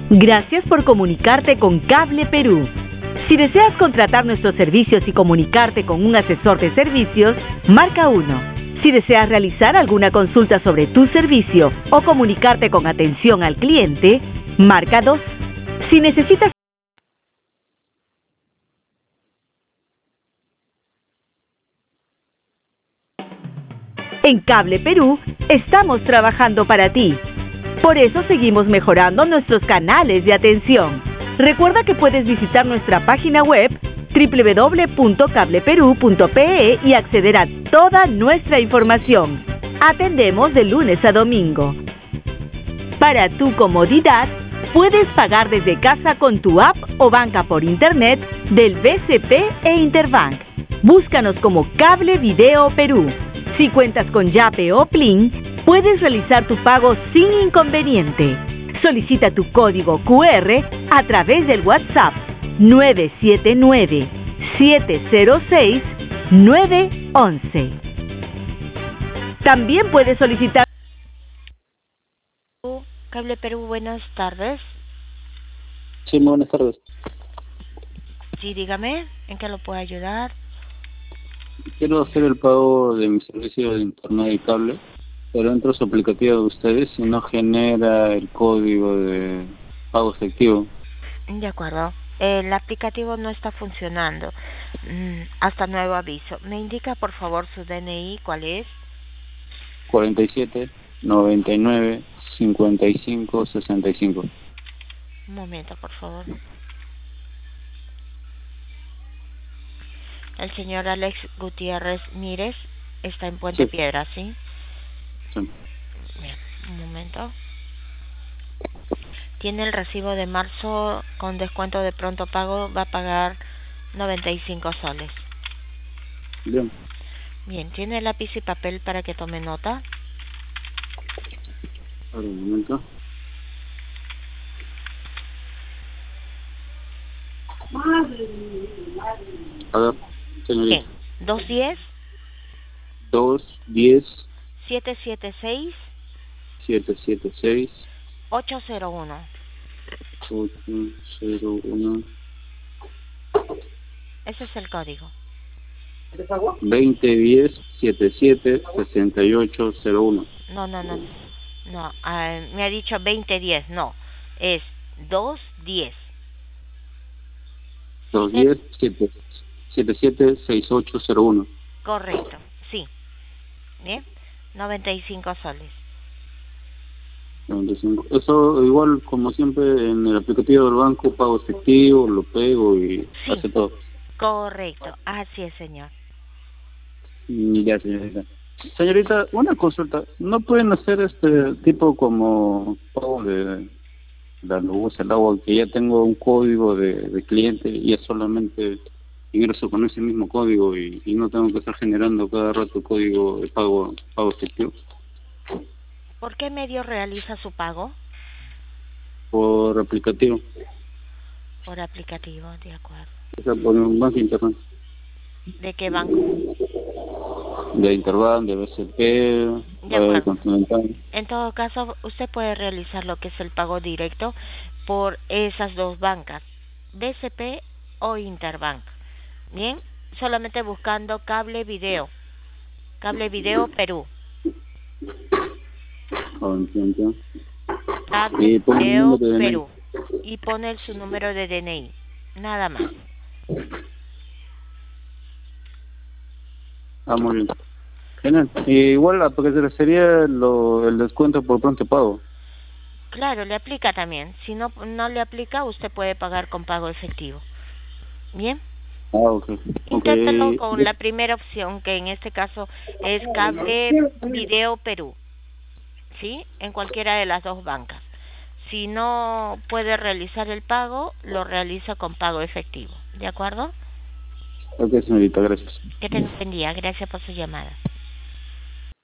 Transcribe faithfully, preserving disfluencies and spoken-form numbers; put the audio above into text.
Gracias por comunicarte con Cable Perú. Si deseas contratar nuestros servicios y comunicarte con un asesor de servicios, marca uno. Si deseas realizar alguna consulta sobre tu servicio o comunicarte con atención al cliente, marca dos. Si necesitas En Cable Perú estamos trabajando para ti. Por eso seguimos mejorando nuestros canales de atención. Recuerda que puedes visitar nuestra página web doble u doble u doble u punto cable perú punto pe e y acceder a toda nuestra información. Atendemos de lunes a domingo. Para tu comodidad, puedes pagar desde casa con tu app o banca por internet del B C P e Interbank. Búscanos como Cable Video Perú. Si cuentas con Yape o Plin, puedes realizar tu pago sin inconveniente. Solicita tu código cu erre a través del WhatsApp nueve siete nueve, siete cero seis, nueve once. También puedes solicitar... Cable Perú, buenas tardes. Sí, muy buenas tardes. Sí, dígame, ¿en qué lo puedo ayudar? Quiero hacer el pago de mi servicio de internet y cable, pero entro a su aplicativo de ustedes y no genera el código de pago efectivo. De acuerdo. El aplicativo no está funcionando. Mm, hasta nuevo aviso. ¿Me indica, por favor, su D N I? ¿Cuál es? cuarenta y siete, noventa y nueve, cincuenta y cinco, sesenta y cinco. Un momento, por favor. El señor Alex Gutiérrez Mírez está en Puente Sí. Piedra, ¿sí? Sí. Bien, un momento. Tiene el recibo de marzo con descuento de pronto pago, va a pagar noventa y cinco soles. Bien. Bien, ¿tiene lápiz y papel para que tome nota? A ver, un momento. A ver, señorita. Bien, dos diez, dos, diez, siete siete seis, siete siete seis, ocho cero uno. ocho cero uno. Ese es el código. veinte diez, setenta y siete, sesenta y ocho cero uno. No, no, no. No, ah, me ha dicho veinte diez, no. Es dos diez. dos diez, setenta y siete, sesenta y ocho cero uno. Correcto, sí. Bien, noventa y cinco soles. noventa y cinco. Eso igual como siempre en el aplicativo del banco, pago efectivo, lo pego y Sí. hace todo. Correcto, así es, señor. Y ya, señorita. Señorita, una consulta. ¿No pueden hacer este tipo como pago de la luz, el agua, que ya tengo un código de, de cliente y es solamente ingreso con ese mismo código y, y no tengo que estar generando cada rato código de pago, pago efectivo? ¿Por qué medio realiza su pago? Por aplicativo. Por aplicativo, de acuerdo. O sea, por un banco internet. ¿De qué banco? De Interbank, de B C P, De de acuerdo. Continental. En todo caso, usted puede realizar lo que es el pago directo por esas dos bancas, B C P o Interbank. Bien, solamente buscando Cable Video, Cable Video Perú, Oh, entiendo. Cable Y pongo el Video número de D N I. Perú, y pone su número de D N I, nada más. Ah, muy bien. Genial. Y igual la porque sería lo, el descuento por pronto pago. Claro, le aplica también. Si no no le aplica, usted puede pagar con pago efectivo. Bien. Ah, ok. Inténtalo Okay. con la primera opción, que en este caso es Cable Video Perú, ¿sí? En cualquiera de las dos bancas. Si no puede realizar el pago, lo realiza con pago efectivo. ¿De acuerdo? Ok, señorita, gracias. Que tenga un buen día. Gracias por su llamada.